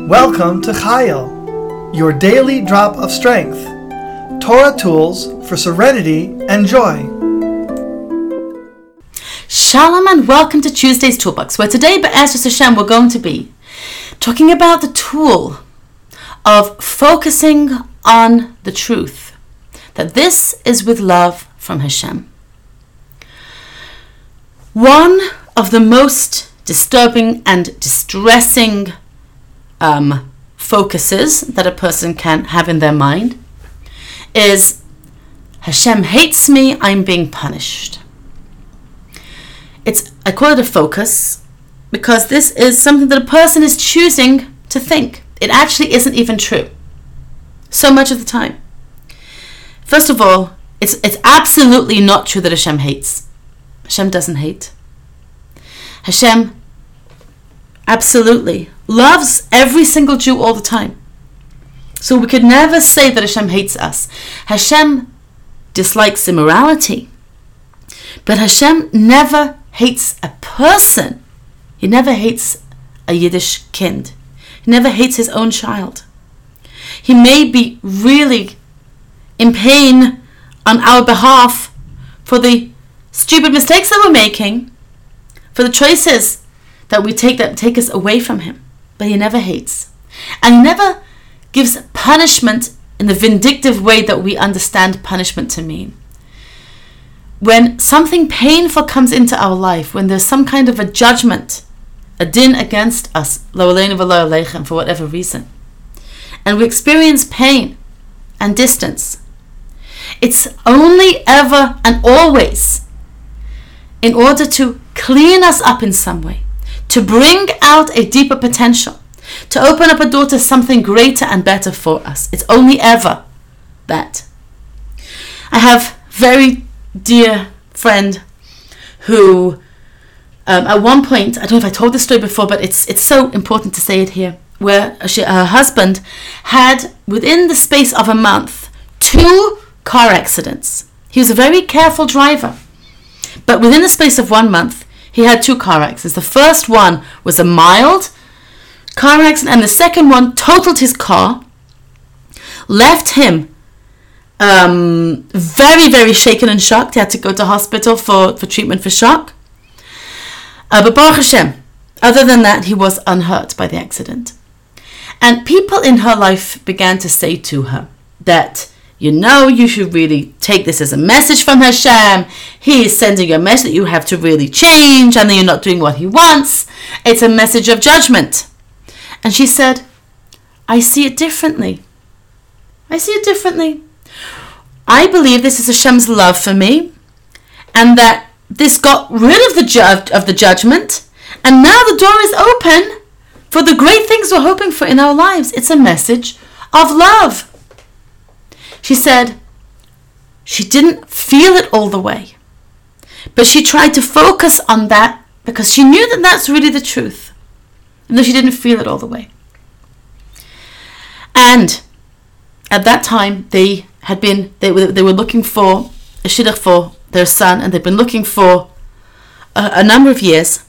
Welcome to Chayil, your daily drop of strength. Torah tools for serenity and joy. Shalom and welcome to Tuesday's Toolbox, where today, Be'ezus Hashem, we're going to be talking about the tool of focusing on the truth, that this is with love from Hashem. One of the most disturbing and distressing focuses that a person can have in their mind is, Hashem hates me, I'm being punished. I call it a focus because this is something that a person is choosing to think. It actually isn't even true. So much of the time. First of all, it's absolutely not true that Hashem hates. Hashem doesn't hate. Hashem absolutely loves every single Jew all the time. So we could never say that Hashem hates us. Hashem dislikes immorality. But Hashem never hates a person. He never hates a Yiddish kind. He never hates his own child. He may be really in pain on our behalf for the stupid mistakes that we're making, for the choices that we take that take us away from him. But he never hates. And he never gives punishment in the vindictive way that we understand punishment to mean. When something painful comes into our life, when there's some kind of a judgment, a din against us, lo aleinu v'lo aleichem, for whatever reason, and we experience pain and distance, it's only ever and always in order to clean us up in some way, to bring out a deeper potential, to open up a door to something greater and better for us. It's only ever that. I have very dear friend who at one point, I don't know if I told this story before, but it's so important to say it here, where her husband had, within the space of a month, 2 car accidents. He was a very careful driver, but within the space of 1 month he had 2 car accidents. The first one was a mild car accident, and the second one totaled his car, left him very, very shaken and shocked. He had to go to hospital for treatment for shock. But Baruch Hashem, other than that, he was unhurt by the accident. And people in her life began to say to her that, you should really take this as a message from Hashem. He is sending you a message that you have to really change and that you're not doing what he wants. It's a message of judgment. And she said, I see it differently. I believe this is Hashem's love for me, and that this got rid of the judgment, and now the door is open for the great things we're hoping for in our lives. It's a message of love. She said she didn't feel it all the way, but she tried to focus on that because she knew that that's really the truth, and though she didn't feel it all the way. And at that time, they were looking for a shidduch for their son, and they'd been looking for a number of years.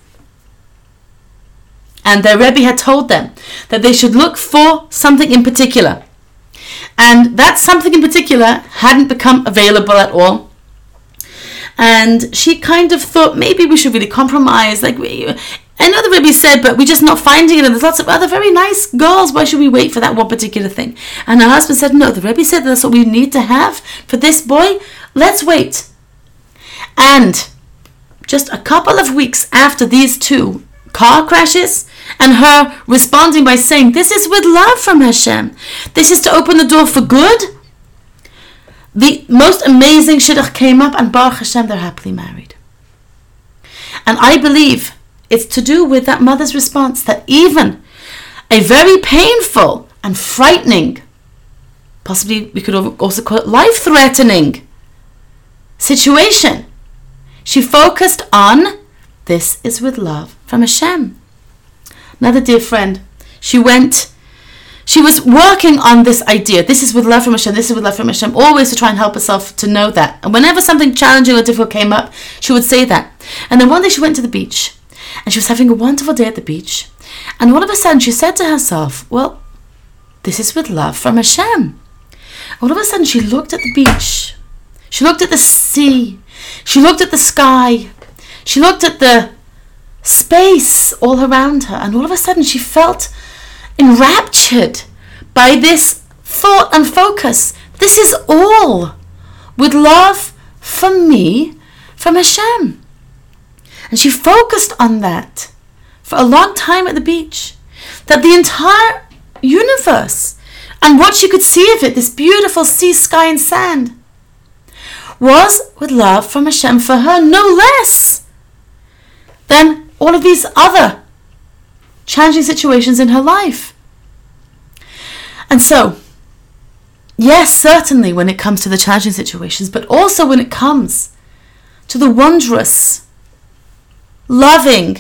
And their Rebbe had told them that they should look for something in particular. And that something in particular hadn't become available at all. And she kind of thought, maybe we should really compromise. I know the Rebbe said, but we're just not finding it, and there's lots of other very nice girls. Why should we wait for that one particular thing? And her husband said, no, the Rebbe said that's what we need to have for this boy. Let's wait. And just a couple of weeks after these 2 car crashes, and her responding by saying, this is with love from Hashem, this is to open the door for good, the most amazing shidduch came up, and Baruch Hashem, they're happily married. And I believe it's to do with that mother's response, that even a very painful and frightening, possibly we could also call it life-threatening situation, she focused on, this is with love from Hashem. Another dear friend, she was working on this idea, this is with love from Hashem, this is with love from Hashem, always to try and help herself to know that. And whenever something challenging or difficult came up, she would say that. And then one day she went to the beach, and she was having a wonderful day at the beach, And all of a sudden she said to herself, well, this is with love from Hashem. All of a sudden she looked at the beach. She looked at the sea. She looked at the sky. She looked at the space all around her. And all of a sudden she felt enraptured by this thought and focus. This is all with love from me, from Hashem. And she focused on that for a long time at the beach. That the entire universe and what she could see of it, this beautiful sea, sky and sand, was with love from Hashem for her, no less than all of these other challenging situations in her life. And so, yes, certainly when it comes to the challenging situations, but also when it comes to the wondrous, loving,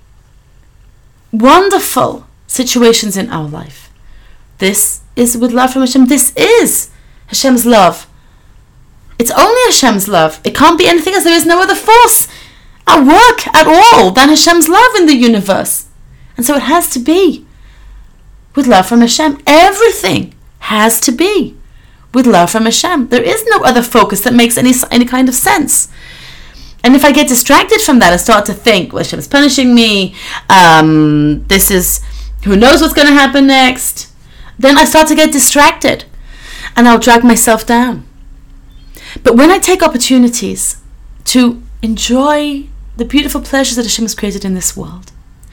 wonderful situations in our life. This is with love from Hashem. This is Hashem's love. It's only Hashem's love. It can't be anything else. There is no other force at work at all than Hashem's love in the universe. And so it has to be with love from Hashem. Everything has to be with love from Hashem. There is no other focus that makes any kind of sense. And if I get distracted from that and start to think, well, Hashem is punishing me, this is, who knows what's going to happen next, then I start to get distracted and I'll drag myself down. But when I take opportunities to enjoy the beautiful pleasures that Hashem has created in this world,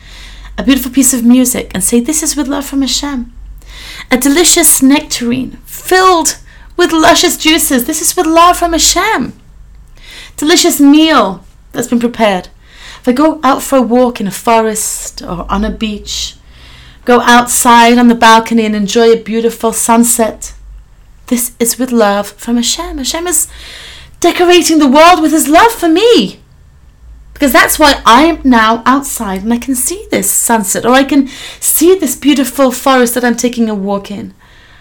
a beautiful piece of music, and say, this is with love from Hashem, a delicious nectarine filled with luscious juices, this is with love from Hashem, delicious meal that's been prepared. If I go out for a walk in a forest or on a beach, go outside on the balcony and enjoy a beautiful sunset, this is with love from Hashem. Hashem is decorating the world with His love for me. Because that's why I'm now outside and I can see this sunset, or I can see this beautiful forest that I'm taking a walk in.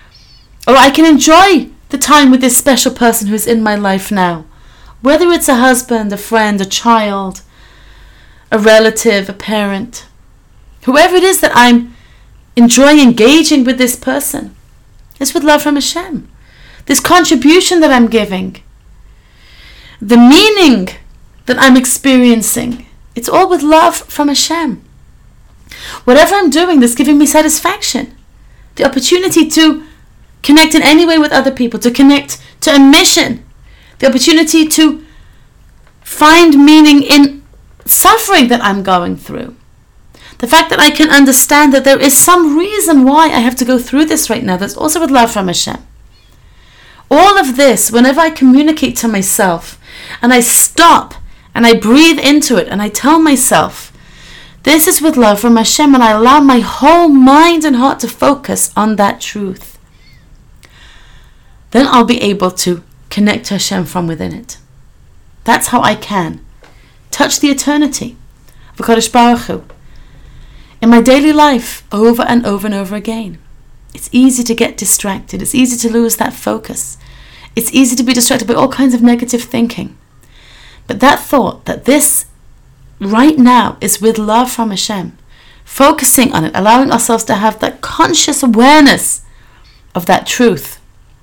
Or I can enjoy the time with this special person who is in my life now. Whether it's a husband, a friend, a child, a relative, a parent, whoever it is that I'm enjoying engaging with this person, it's with love from Hashem. This contribution that I'm giving, the meaning that I'm experiencing, it's all with love from Hashem. Whatever I'm doing that's giving me satisfaction, the opportunity to connect in any way with other people, to connect to a mission, the opportunity to find meaning in suffering that I'm going through. The fact that I can understand that there is some reason why I have to go through this right now, that's also with love from Hashem. All of this, whenever I communicate to myself and I stop and I breathe into it and I tell myself, this is with love from Hashem, and I allow my whole mind and heart to focus on that truth, then I'll be able to connect to Hashem from within it. That's how I can touch the eternity of HaKadosh Baruch Hu in my daily life over and over and over again. It's easy to get distracted. It's easy to lose that focus. It's easy to be distracted by all kinds of negative thinking. But that thought that this right now is with love from Hashem, focusing on it, allowing ourselves to have that conscious awareness of that truth,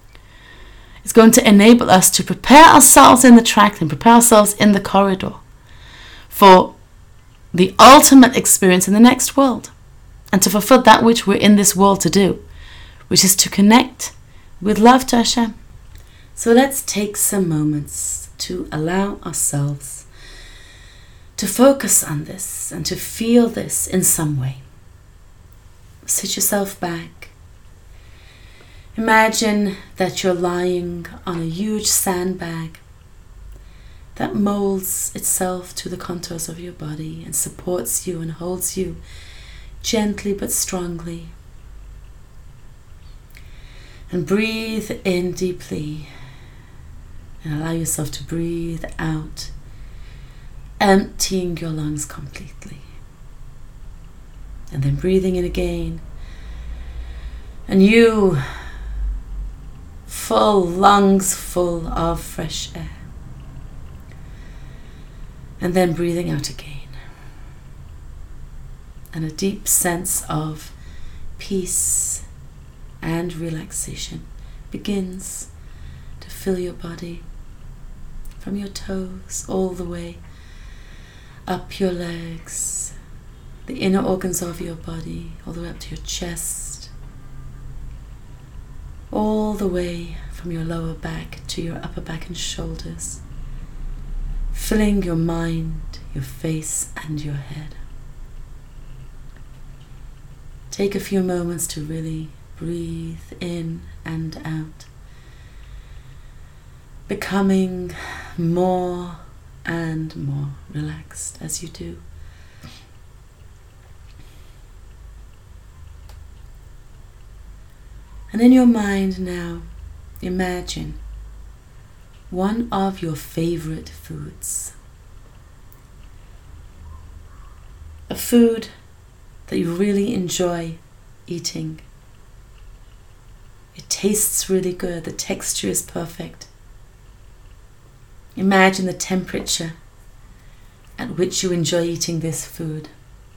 is going to enable us to prepare ourselves in the track and prepare ourselves in the corridor for the ultimate experience in the next world, and to fulfill that which we're in this world to do, which is to connect with love to Hashem. So let's take some moments to allow ourselves to focus on this and to feel this in some way. Sit yourself back. Imagine that you're lying on a huge sandbag that molds itself to the contours of your body and supports you and holds you gently but strongly. And breathe in deeply and allow yourself to breathe out, emptying your lungs completely. And then breathing in again, and you, full lungs full of fresh air. And then breathing out again. and a deep sense of peace and relaxation begins to fill your body from your toes all the way up your legs, the inner organs of your body, all the way up to your chest, all the way from your lower back to your upper back and shoulders, filling your mind, your face and your head. Take a few moments to really breathe in and out, becoming more and more relaxed as you do. And in your mind now, imagine one of your favorite foods. A food that you really enjoy eating. It tastes really good, the texture is perfect. Imagine the temperature at which you enjoy eating this food.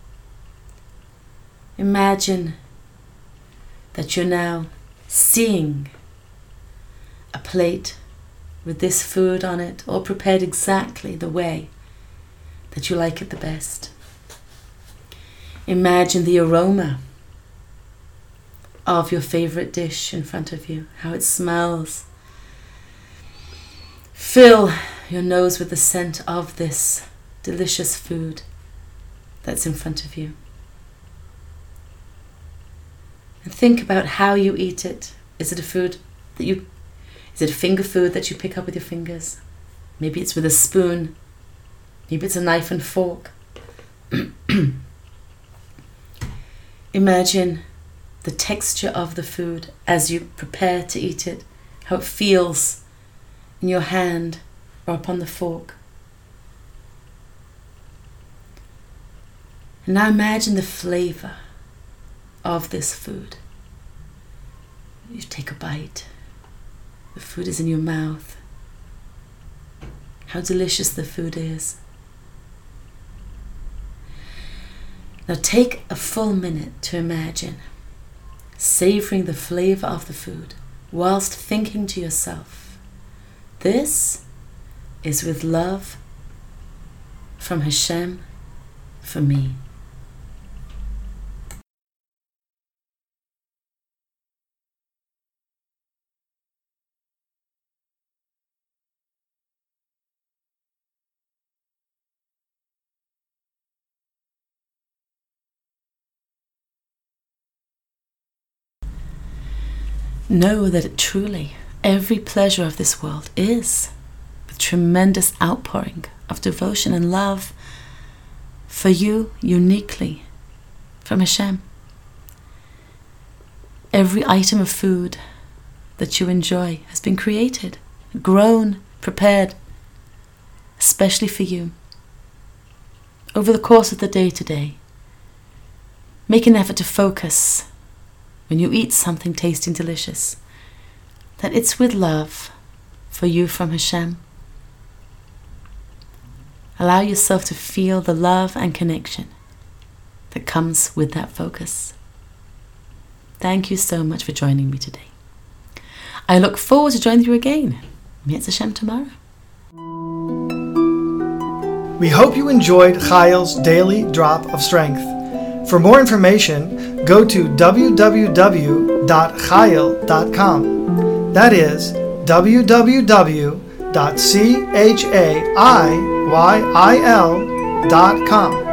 Imagine that you're now seeing a plate with this food on it, all prepared exactly the way that you like it the best. Imagine the aroma of your favorite dish in front of you, how it smells. Fill your nose with the scent of this delicious food that's in front of you. And think about how you eat it. Is it a food that is it a finger food that you pick up with your fingers? Maybe it's with a spoon. Maybe it's a knife and fork. Imagine the texture of the food as you prepare to eat it, how it feels in your hand or upon the fork. And now imagine the flavor of this food. You take a bite. The food is in your mouth. How delicious the food is. Now take a full minute to imagine savoring the flavor of the food whilst thinking to yourself, this is with love from Hashem for me. Know that truly every pleasure of this world is a tremendous outpouring of devotion and love for you uniquely from Hashem. Every item of food that you enjoy has been created, grown, prepared, especially for you. Over the course of the day today, make an effort to focus when you eat something tasting delicious, that it's with love for you from Hashem. Allow yourself to feel the love and connection that comes with that focus. Thank you so much for joining me today. I look forward to joining you again. Meet Hashem tomorrow. We hope you enjoyed Chayil's Daily Drop of Strength. For more information, go to www.chayil.com. That is www.chayil.com.